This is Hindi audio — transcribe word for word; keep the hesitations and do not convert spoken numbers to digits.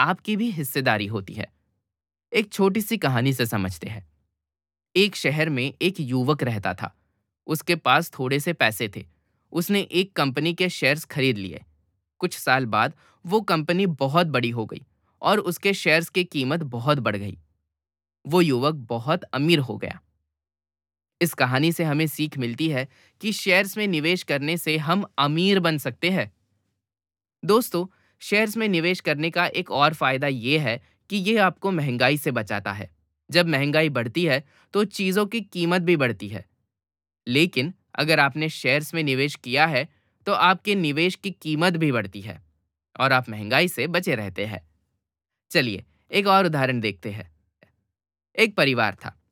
आपकी भी हिस्सेदारी होती है। एक छोटी सी कहानी से समझते हैं। एक शहर में एक युवक रहता था। उसके पास थोड़े से पैसे थे। उसने एक कंपनी के शेयर्स खरीद लिए। कुछ साल बाद वो कंपनी बहुत बड़ी हो गई और उसके शेयर्स की कीमत बहुत बढ़ गई। वो युवक बहुत अमीर हो गया। इस कहानी से हमें सीख मिलती है कि शेयर्स में निवेश करने से हम अमीर बन सकते हैं। दोस्तों, शेयर्स में निवेश करने का एक और फायदा ये है कि ये आपको महंगाई से बचाता है। जब महंगाई बढ़ती है तो चीज़ों की कीमत भी बढ़ती है। लेकिन अगर आपने शेयर्स में निवेश किया है तो आपके निवेश की कीमत भी बढ़ती है और आप महंगाई से बचे रहते हैं। चलिए एक और उदाहरण देखते हैं। एक परिवार था।